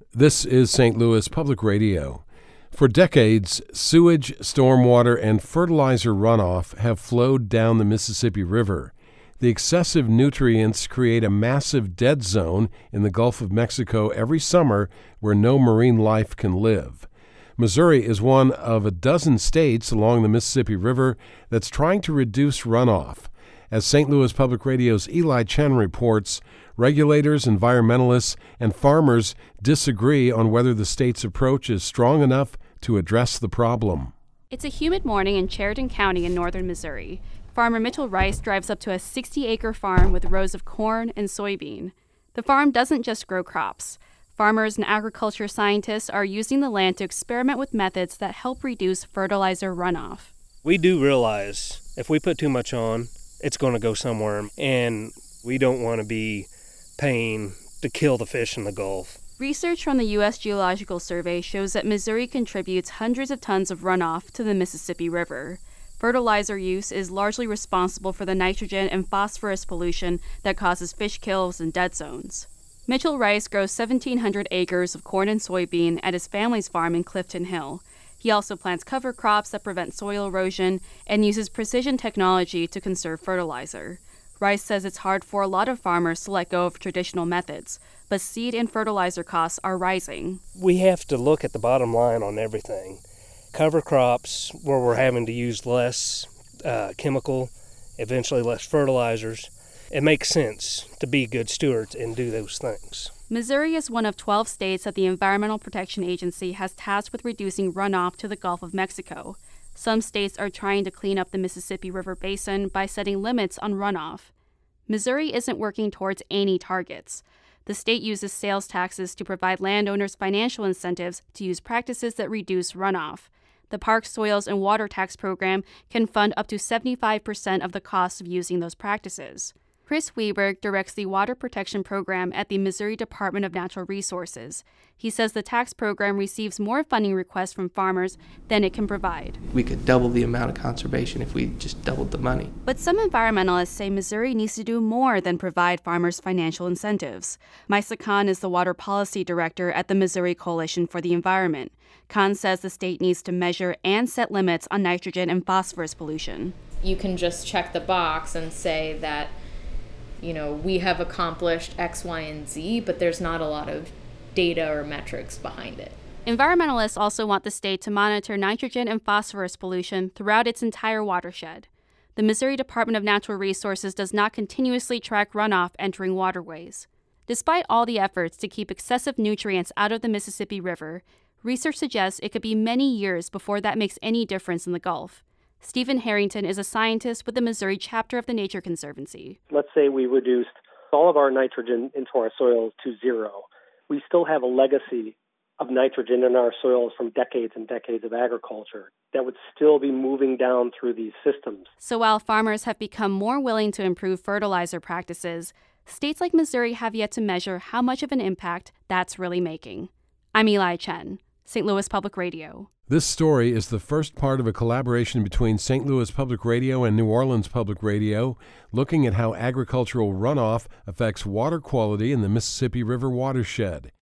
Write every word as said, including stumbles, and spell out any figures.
This is Saint Louis Public Radio. For decades, sewage, stormwater, and fertilizer runoff have flowed down the Mississippi River. The excessive nutrients create a massive dead zone in the Gulf of Mexico every summer where no marine life can live. Missouri is one of a dozen states along the Mississippi River that's trying to reduce runoff. As Saint Louis Public Radio's Eli Chen reports, regulators, environmentalists, and farmers disagree on whether the state's approach is strong enough to address the problem. It's a humid morning in Chariton County in northern Missouri. Farmer Mitchell Rice drives up to a sixty-acre farm with rows of corn and soybean. The farm doesn't just grow crops. Farmers and agriculture scientists are using the land to experiment with methods that help reduce fertilizer runoff. We do realize if we put too much on, it's going to go somewhere, and we don't want to be paying to kill the fish in the Gulf. Research from the U S Geological Survey shows that Missouri contributes hundreds of tons of runoff to the Mississippi River. Fertilizer use is largely responsible for the nitrogen and phosphorus pollution that causes fish kills and dead zones. Mitchell Rice grows seventeen hundred acres of corn and soybean at his family's farm in Clifton Hill. He also plants cover crops that prevent soil erosion and uses precision technology to conserve fertilizer. Rice says it's hard for a lot of farmers to let go of traditional methods, but seed and fertilizer costs are rising. We have to look at the bottom line on everything. Cover crops, where we're having to use less uh, chemical, eventually less fertilizers. It makes sense to be good stewards and do those things. Missouri is one of twelve states that the Environmental Protection Agency has tasked with reducing runoff to the Gulf of Mexico. Some states are trying to clean up the Mississippi River Basin by setting limits on runoff. Missouri isn't working towards any targets. The state uses sales taxes to provide landowners financial incentives to use practices that reduce runoff. The Park Soils and Water Tax Program can fund up to seventy-five percent of the cost of using those practices. Chris Weberg directs the Water Protection Program at the Missouri Department of Natural Resources. He says the tax program receives more funding requests from farmers than it can provide. We could double the amount of conservation if we just doubled the money. But some environmentalists say Missouri needs to do more than provide farmers financial incentives. Misa Khan is the Water Policy Director at the Missouri Coalition for the Environment. Khan says the state needs to measure and set limits on nitrogen and phosphorus pollution. You can just check the box and say that you know, we have accomplished X, Y, and Z, but there's not a lot of data or metrics behind it. Environmentalists also want the state to monitor nitrogen and phosphorus pollution throughout its entire watershed. The Missouri Department of Natural Resources does not continuously track runoff entering waterways. Despite all the efforts to keep excessive nutrients out of the Mississippi River, research suggests it could be many years before that makes any difference in the Gulf. Stephen Harrington is a scientist with the Missouri chapter of the Nature Conservancy. Let's say we reduced all of our nitrogen into our soils to zero. We still have a legacy of nitrogen in our soils from decades and decades of agriculture that would still be moving down through these systems. So while farmers have become more willing to improve fertilizer practices, states like Missouri have yet to measure how much of an impact that's really making. I'm Eli Chen, Saint Louis Public Radio. This story is the first part of a collaboration between Saint Louis Public Radio and New Orleans Public Radio, looking at how agricultural runoff affects water quality in the Mississippi River watershed.